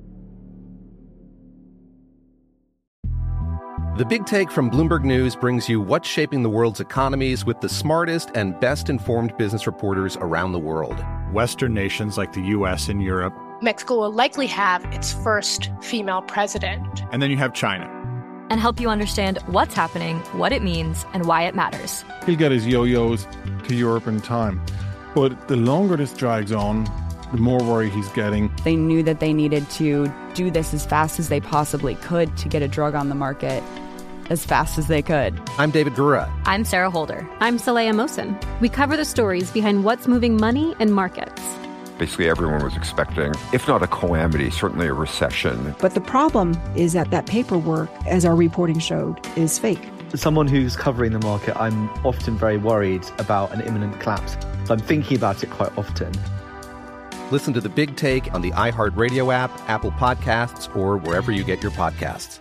The Big Take from Bloomberg News brings you what's shaping the world's economies with the smartest and best-informed business reporters around the world. Western nations like the U.S. and Europe. Mexico will likely have its first female president. And then you have China. And help you understand what's happening, what it means, and why it matters. He'll get his yo-yos to Europe in time. But the longer this drags on, the more worry he's getting. They knew that they needed to do this as fast as they possibly could to get a drug on the market as fast as they could. I'm David Gura. I'm Sarah Holder. I'm Saleha Mohsen. We cover the stories behind what's moving money and markets. Basically, everyone was expecting, if not a calamity, certainly a recession. But the problem is that paperwork, as our reporting showed, is fake. As someone who's covering the market, I'm often very worried about an imminent collapse. So I'm thinking about it quite often. Listen to The Big Take on the iHeart Radio app, Apple Podcasts, or wherever you get your podcasts.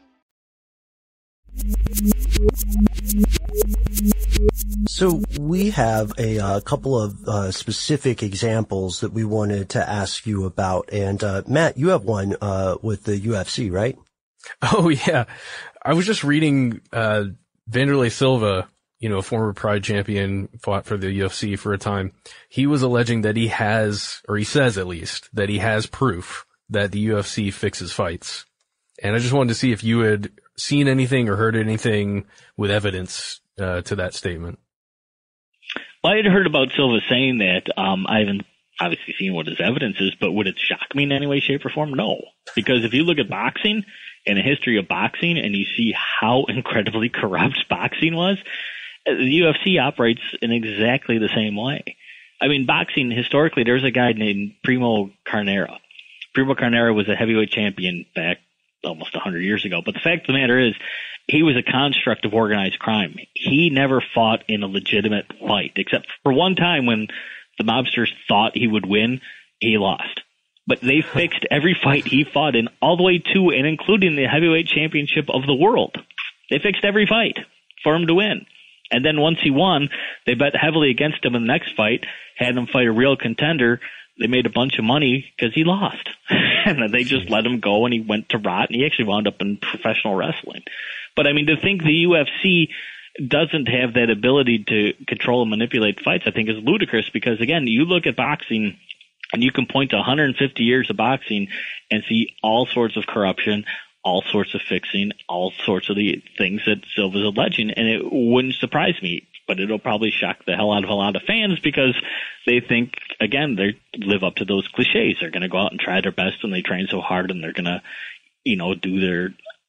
So we have a couple of specific examples that we wanted to ask you about. And Matt, you have one with the UFC, right? Oh, yeah. I was just reading Vanderlei Silva, a former Pride champion, fought for the UFC for a time. He was alleging that he has, or he says at least, that he has proof that the UFC fixes fights. And I just wanted to see if you had seen anything or heard anything with evidence to that statement. Well, I had heard about Silva saying that. I haven't obviously seen what his evidence is, but would it shock me in any way, shape, or form? No. Because if you look at boxing and the history of boxing and you see how incredibly corrupt boxing was, the UFC operates in exactly the same way. I mean, boxing, historically, there's a guy named Primo Carnera. Primo Carnera was a heavyweight champion back almost 100 years ago. But the fact of the matter is, he was a construct of organized crime. He never fought in a legitimate fight, except for one time when the mobsters thought he would win, he lost. But they fixed every fight he fought in, all the way to and including the heavyweight championship of the world. They fixed every fight for him to win. And then once he won, they bet heavily against him in the next fight, had him fight a real contender. They made a bunch of money because he lost. And they just let him go, and he went to rot, and he actually wound up in professional wrestling. But, I mean, to think the UFC doesn't have that ability to control and manipulate fights, I think is ludicrous because, again, you look at boxing, and you can point to 150 years of boxing and see all sorts of corruption, all sorts of fixing, all sorts of the things that Silva's alleging, and it wouldn't surprise me. But it'll probably shock the hell out of a lot of fans because they think, again, they live up to those cliches. They're going to go out and try their best, and they train so hard, and they're going to, do their,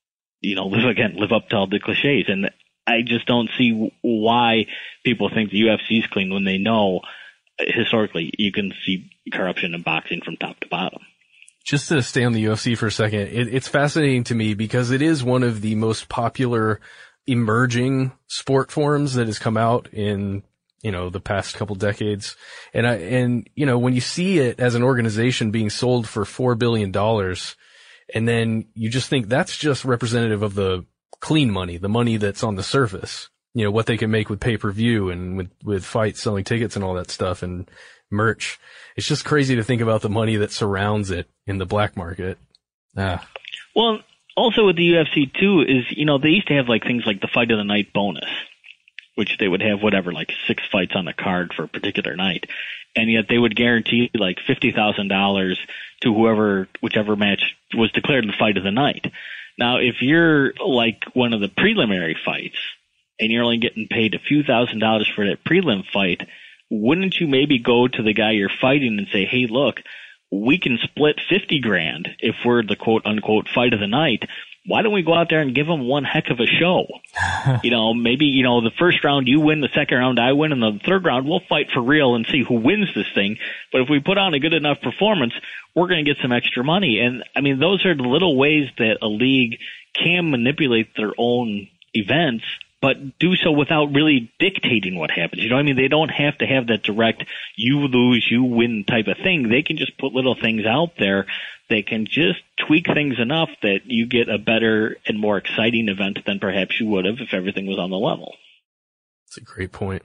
live up to all the cliches. And I just don't see why people think the UFC is clean when they know historically you can see corruption in boxing from top to bottom. Just to stay on the UFC for a second, it's fascinating to me because it is one of the most popular emerging sport forms that has come out in, the past couple decades. And when you see it as an organization being sold for $4 billion, and then you just think that's just representative of the clean money, the money that's on the surface, what they can make with pay-per-view and with fights, selling tickets and all that stuff and merch. It's just crazy to think about the money that surrounds it in the black market. Well, also with the UFC too is, they used to have like things like the fight of the night bonus, which they would have like 6 fights on the card for a particular night. And yet they would guarantee like $50,000 to whichever match was declared the fight of the night. Now, if you're like one of the preliminary fights and you're only getting paid a few $1,000s for that prelim fight, wouldn't you maybe go to the guy you're fighting and say, hey, look, we can split 50 grand if we're the quote unquote fight of the night. Why don't we go out there and give them one heck of a show? Maybe, the first round you win, the second round I win, and the third round we'll fight for real and see who wins this thing. But if we put on a good enough performance, we're going to get some extra money. And, those are the little ways that a league can manipulate their own events, but do so without really dictating what happens. They don't have to have that direct you lose, you win type of thing. They can just put little things out there. They can just tweak things enough that you get a better and more exciting event than perhaps you would have if everything was on the level. That's a great point.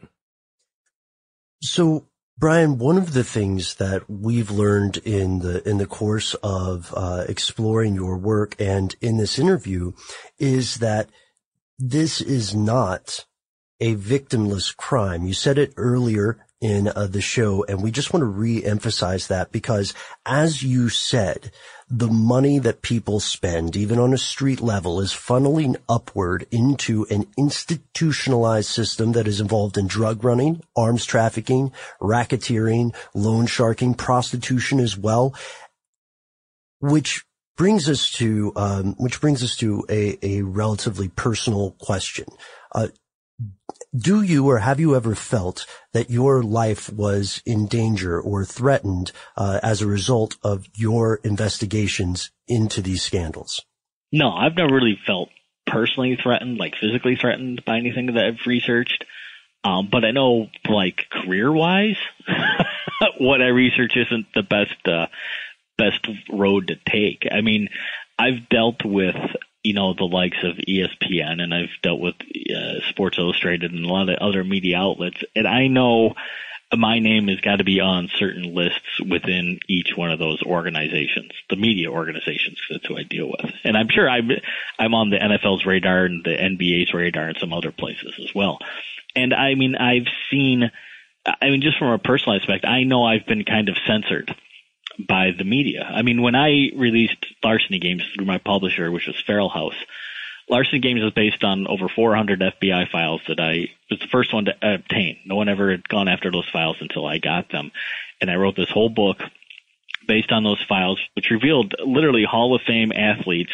So, Brian, one of the things that we've learned in the course of exploring your work and in this interview is that this is not a victimless crime. You said it earlier in the show, and we just want to re-emphasize that because, as you said, the money that people spend, even on a street level, is funneling upward into an institutionalized system that is involved in drug running, arms trafficking, racketeering, loan sharking, prostitution as well, which brings us to a relatively personal question. Do you or have you ever felt that your life was in danger or threatened as a result of your investigations into these scandals? No, I've never really felt personally threatened, like physically threatened by anything that I've researched. But I know, like, career-wise, what I research isn't the best road to take. I've dealt with the likes of ESPN, and I've dealt with Sports Illustrated and a lot of other media outlets, and I know my name has got to be on certain lists within each one of those organizations, the media organizations, because that's who I deal with. And I'm sure I'm on the NFL's radar and the NBA's radar and some other places as well. And I've seen, just from a personal aspect, I know I've been kind of censored by the media. When I released Larceny Games through my publisher, which was Feral House, Larceny Games was based on over 400 FBI files that I was the first one to obtain. No one ever had gone after those files until I got them. And I wrote this whole book based on those files, which revealed literally Hall of Fame athletes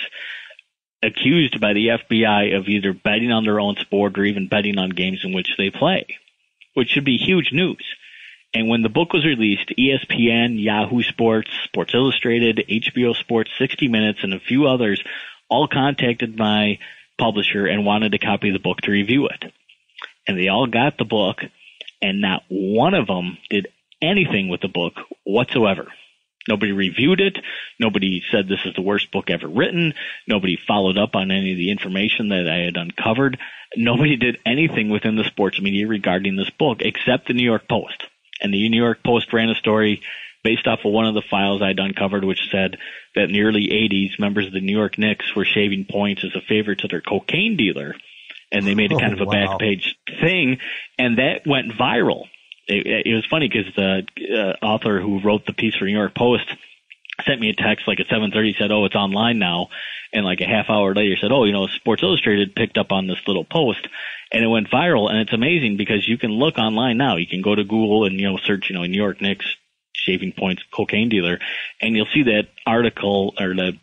accused by the FBI of either betting on their own sport or even betting on games in which they play, which should be huge news. And when the book was released, ESPN, Yahoo Sports, Sports Illustrated, HBO Sports, 60 Minutes, and a few others all contacted my publisher and wanted to copy the book to review it. And they all got the book, and not one of them did anything with the book whatsoever. Nobody reviewed it. Nobody said this is the worst book ever written. Nobody followed up on any of the information that I had uncovered. Nobody did anything within the sports media regarding this book except the New York Post. And the New York Post ran a story based off of one of the files I'd uncovered, which said that in the early 80s, members of the New York Knicks were shaving points as a favor to their cocaine dealer. And they made it kind of a back page thing. And that went viral. It was funny because the author who wrote the piece for New York Post sent me a text like at 7:30, said, "Oh, it's online now." And like a half hour later said, "Oh, Sports Illustrated picked up on this little post." And it went viral. And it's amazing because you can look online now. You can go to Google and, search, New York Knicks shaving points cocaine dealer, and you'll see that article or the,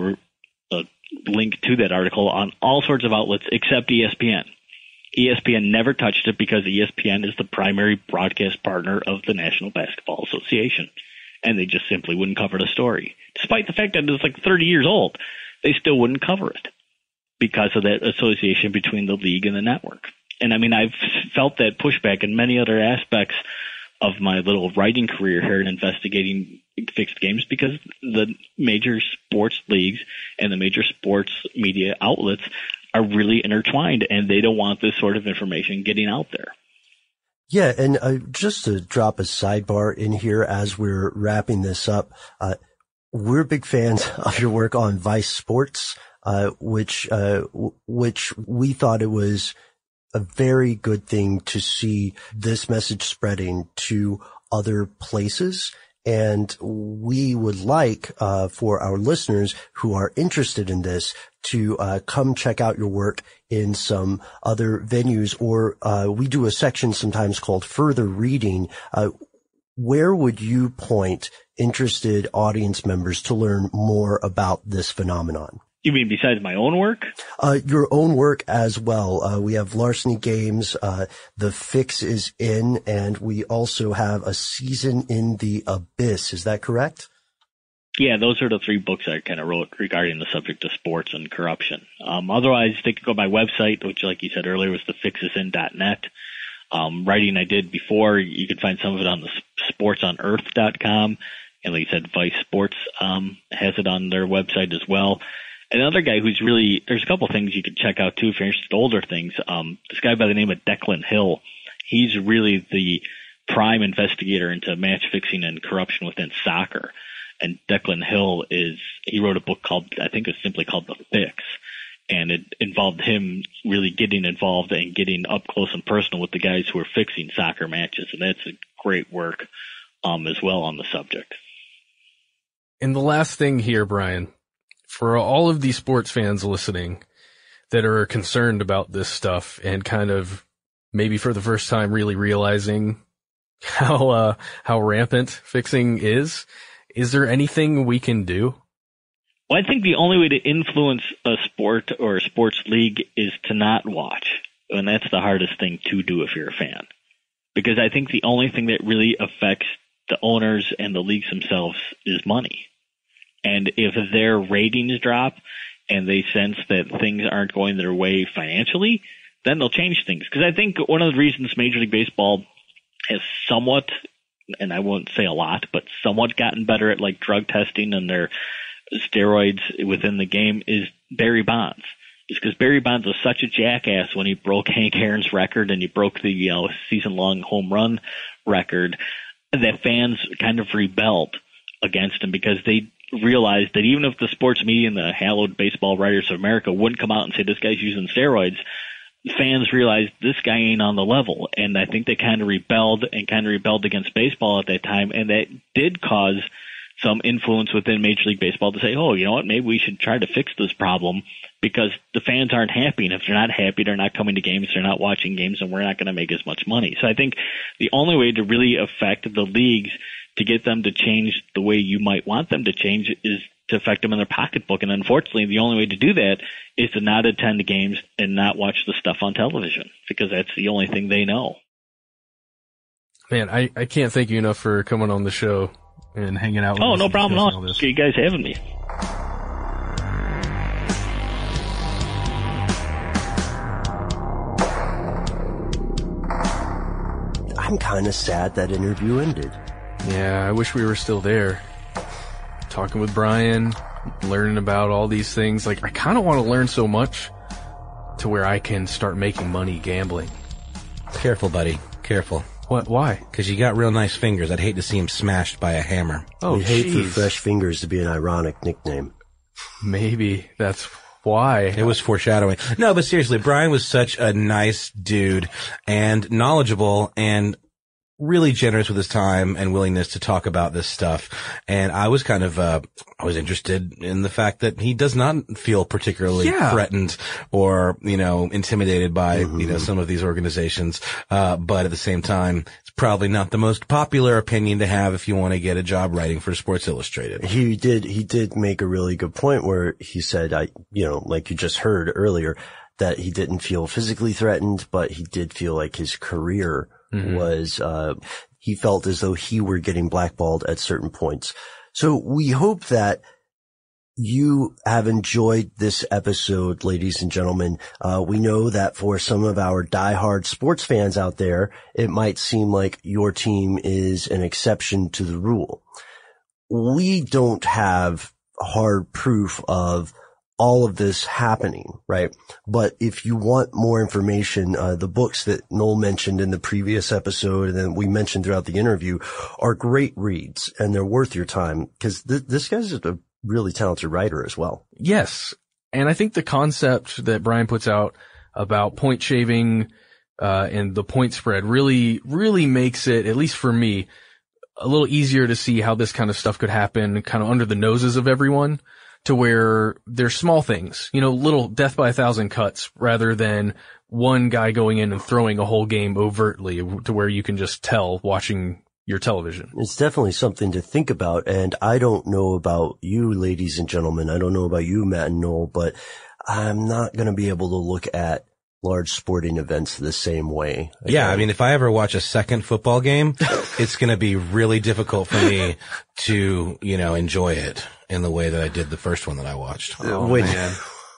link to that article on all sorts of outlets except ESPN. ESPN never touched it because ESPN is the primary broadcast partner of the National Basketball Association. And they just simply wouldn't cover the story. Despite the fact that it's like 30 years old, they still wouldn't cover it because of that association between the league and the network. And I've felt that pushback in many other aspects of my little writing career here in investigating fixed games because the major sports leagues and the major sports media outlets are really intertwined, and they don't want this sort of information getting out there. Yeah, and just to drop a sidebar in here as we're wrapping this up, we're big fans of your work on Vice Sports, which we thought it was a very good thing to see this message spreading to other places. And we would like for our listeners who are interested in this to come check out your work in some other venues, or we do a section sometimes called Further Reading. where would you point interested audience members to learn more about this phenomenon? You mean besides my own work? Your own work as well. We have Larceny Games. The Fix is in, and we also have A Season in the Abyss. Is that correct? Yeah, those are the 3 books I kind of wrote regarding the subject of sports and corruption. Otherwise, they could go to my website, which, like you said earlier, was thefixisin.net. Writing I did before, you can find some of it on the sportsonearth.com. And like you said, Vice Sports has it on their website as well. Another guy who's really, there's a couple things you could check out too if you're interested in older things. This guy by the name of Declan Hill, he's really the prime investigator into match fixing and corruption within soccer. And Declan Hill he wrote a book called, I think it's simply called The Fix. And it involved him really getting involved and getting up close and personal with the guys who are fixing soccer matches. And that's a great work as well on the subject. And the last thing here, Brian, for all of these sports fans listening that are concerned about this stuff and kind of maybe for the first time really realizing how rampant fixing is there anything we can do? Well, I think the only way to influence a sport or a sports league is to not watch. And that's the hardest thing to do if you're a fan. Because I think the only thing that really affects the owners and the leagues themselves is money. And if their ratings drop and they sense that things aren't going their way financially, then they'll change things. Because I think one of the reasons Major League Baseball has somewhat, and I won't say a lot, but somewhat gotten better at like drug testing and their steroids within the game is Barry Bonds. It's because Barry Bonds was such a jackass when he broke Hank Aaron's record and he broke the season-long home run record that fans kind of rebelled against him because they realized that even if the sports media and the hallowed baseball writers of America wouldn't come out and say this guy's using steroids, fans realized this guy ain't on the level. And I think they kind of rebelled against baseball at that time, and that did cause some influence within Major League Baseball to say, oh, you know what, maybe we should try to fix this problem because the fans aren't happy. And if they're not happy, they're not coming to games, they're not watching games, and we're not going to make as much money. So I think the only way to really affect the leagues to get them to change the way you might want them to change is to affect them in their pocketbook. And unfortunately, the only way to do that is to not attend the games and not watch the stuff on television because that's the only thing they know. Man, I can't thank you enough for coming on the show and hanging out with us. Oh, no problem at all. You guys having me. I'm kind of sad that interview ended. Yeah, I wish we were still there. Talking with Brian, learning about all these things. Like, I kind of want to learn so much to where I can start making money gambling. Careful, buddy. Careful. What? Why? Because you got real nice fingers. I'd hate to see him smashed by a hammer. Oh, You'd hate for Fresh Fingers to be an ironic nickname. Maybe that's why. It was foreshadowing. No, but seriously, Brian was such a nice dude and knowledgeable and really generous with his time and willingness to talk about this stuff. And I was kind of, I was interested in the fact that he does not feel particularly threatened or, intimidated by, some of these organizations. But at the same time, it's probably not the most popular opinion to have if you want to get a job writing for Sports Illustrated. He did make a really good point where he said, like you just heard earlier, that he didn't feel physically threatened, but he did feel like his career was, he felt as though he were getting blackballed at certain points. So we hope that you have enjoyed this episode, ladies and gentlemen. We know that for some of our diehard sports fans out there, it might seem like your team is an exception to the rule. We don't have hard proof of all of this happening, right? But if you want more information, the books that Noel mentioned in the previous episode and then we mentioned throughout the interview are great reads and they're worth your time because this guy's a really talented writer as well. Yes. And I think the concept that Brian puts out about point shaving, and the point spread really, really makes it, at least for me, a little easier to see how this kind of stuff could happen kind of under the noses of everyone. To where there's small things, little death by 1,000 cuts rather than one guy going in and throwing a whole game overtly to where you can just tell watching your television. It's definitely something to think about. And I don't know about you, ladies and gentlemen. I don't know about you, Matt and Noel, but I'm not going to be able to look at large sporting events the same way. Yeah, I mean, if I ever watch a second football game, it's going to be really difficult for me to, enjoy it in the way that I did the first one that I watched. Oh, man.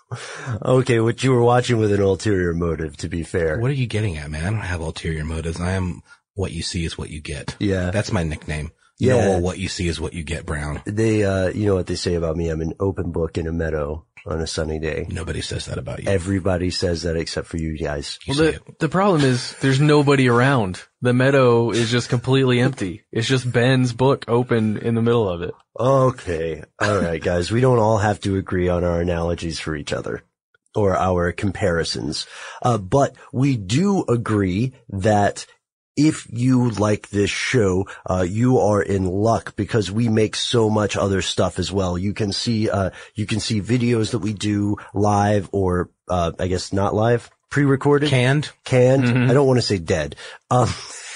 Okay, what you were watching with an ulterior motive, to be fair. What are you getting at, man? I don't have ulterior motives. I am what you see is what you get. Yeah. That's my nickname. Yeah. Noel, what you see is what you get, Brown. They, you know what they say about me? I'm an open book in a meadow on a sunny day. Nobody says that about you. Everybody says that except for you guys. Well, the problem is there's nobody around. The meadow is just completely empty. It's just Ben's book open in the middle of it. Okay. All right, guys. We don't all have to agree on our analogies for each other or our comparisons. But we do agree that if you like this show, you are in luck because we make so much other stuff as well. You can see videos that we do live or, I guess not live, pre-recorded. Canned. Mm-hmm. I don't want to say dead. On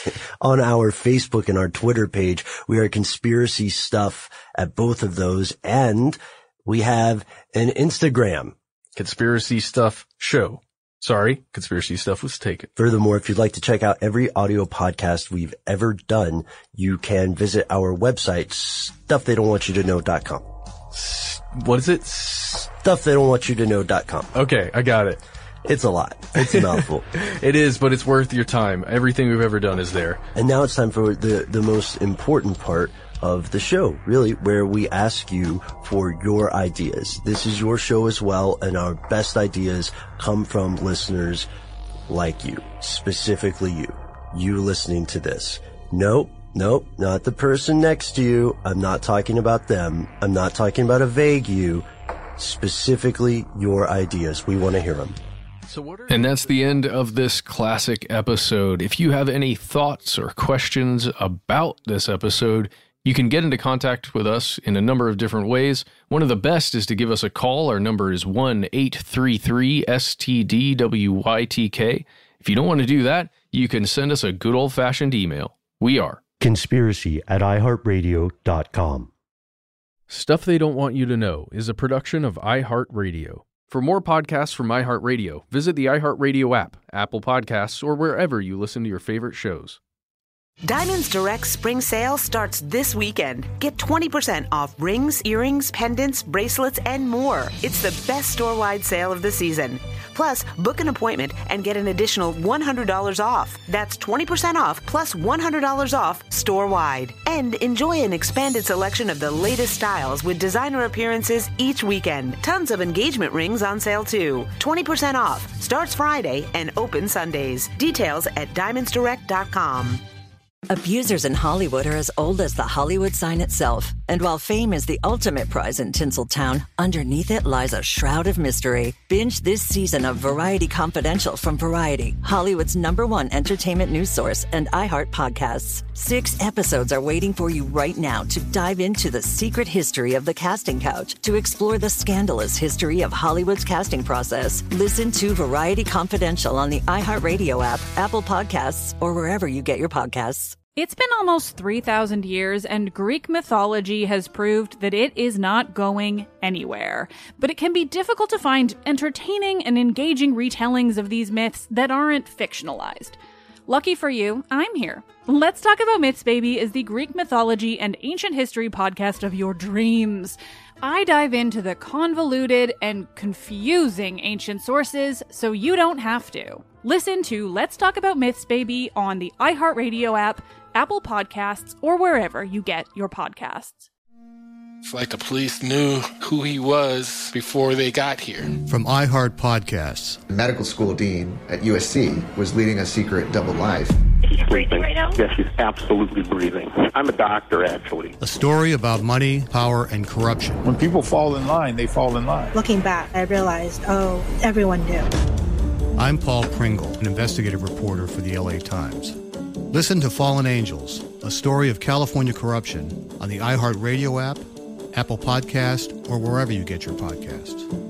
our Facebook and our Twitter page, we are Conspiracy Stuff at both of those. And we have an Instagram. Conspiracy Stuff Show. Sorry, Conspiracy Stuff was taken. Furthermore, if you'd like to check out every audio podcast we've ever done, you can visit our website, stufftheydon'twantyoutoKnow.com. What is it? Stufftheydon'twantyoutoKnow.com. Okay, I got it. It's a lot. It's a mouthful. It is, but it's worth your time. Everything we've ever done is there. And now it's time for the most important part of the show, really, where we ask you for your ideas. This is your show as well, and our best ideas come from listeners like you, specifically you listening to this. Nope, not the person next to you. I'm not talking about them. I'm not talking about a vague you. Specifically your ideas. We want to hear them. And that's the end of this classic episode. If you have any thoughts or questions about this episode, you can get into contact with us in a number of different ways. One of the best is to give us a call. Our number is 1-833-STDWYTK. If you don't want to do that, you can send us a good old-fashioned email. We are conspiracy@iheartradio.com. Stuff They Don't Want You to Know is a production of iHeartRadio. For more podcasts from iHeartRadio, visit the iHeartRadio app, Apple Podcasts, or wherever you listen to your favorite shows. Diamonds Direct Spring Sale starts this weekend. Get 20% off rings, earrings, pendants, bracelets, and more. It's the best store-wide sale of the season. Plus, book an appointment and get an additional $100 off. That's 20% off plus $100 off store-wide. And enjoy an expanded selection of the latest styles with designer appearances each weekend. Tons of engagement rings on sale too. 20% off. Starts Friday and open Sundays. Details at diamondsdirect.com. Abusers in Hollywood are as old as the Hollywood sign itself. And while fame is the ultimate prize in Tinseltown, underneath it lies a shroud of mystery. Binge this season of Variety Confidential from Variety, Hollywood's #1 entertainment news source, and iHeart Podcasts. 6 episodes are waiting for you right now to dive into the secret history of the casting couch, to explore the scandalous history of Hollywood's casting process. Listen to Variety Confidential on the iHeartRadio app, Apple Podcasts, or wherever you get your podcasts. It's been almost 3,000 years, and Greek mythology has proved that it is not going anywhere. But it can be difficult to find entertaining and engaging retellings of these myths that aren't fictionalized. Lucky for you, I'm here. Let's Talk About Myths, Baby is the Greek mythology and ancient history podcast of your dreams. I dive into the convoluted and confusing ancient sources so you don't have to. Listen to Let's Talk About Myths, Baby on the iHeartRadio app, Apple Podcasts, or wherever you get your podcasts. It's like the police knew who he was before they got here. From iHeart Podcasts. The medical school dean at USC was leading a secret double life. She's breathing right now? Yes, she's absolutely breathing. I'm a doctor, actually. A story about money, power, and corruption. When people fall in line, they fall in line. Looking back, I realized, everyone knew. I'm Paul Pringle, an investigative reporter for the LA Times. Listen to Fallen Angels, a story of California corruption on the iHeartRadio app, Apple Podcast, or wherever you get your podcasts.